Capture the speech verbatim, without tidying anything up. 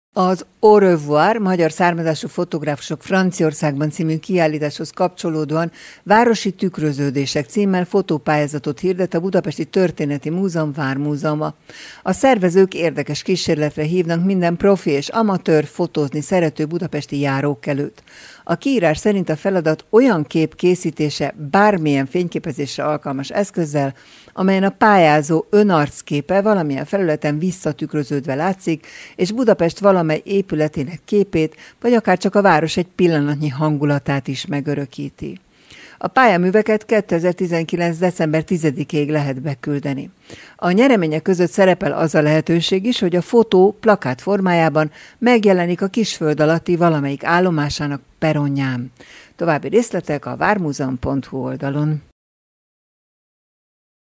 Az Au revoir, magyar származású fotográfusok Franciaországban című kiállításhoz kapcsolódóan városi tükröződések címmel fotópályázatot hirdet a Budapesti Történeti Múzeum Vármúzeuma. A szervezők érdekes kísérletre hívnak minden profi és amatőr fotózni szerető budapesti járókelőt. A kiírás szerint a feladat olyan kép készítése bármilyen fényképezésre alkalmas eszközzel, amelyen a pályázó önarcképe valamilyen felületen visszatükröződve látszik, és Budapest valamely épületének képét, vagy akár csak a város egy pillanatnyi hangulatát is megörökíti. A pályaműveket kétezer-tizenkilenc. december tizedikéig lehet beküldeni. A nyeremények között szerepel az a lehetőség is, hogy a fotó plakát formájában megjelenik a Kisföld alatti valamelyik állomásának perronján. További részletek a vármuzeum pont hu oldalon.